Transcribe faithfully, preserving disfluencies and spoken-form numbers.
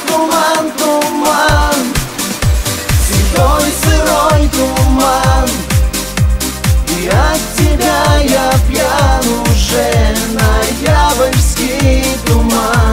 туман, туман, седой сырой туман. И от тебя я пьян уже, ноябрьский туман.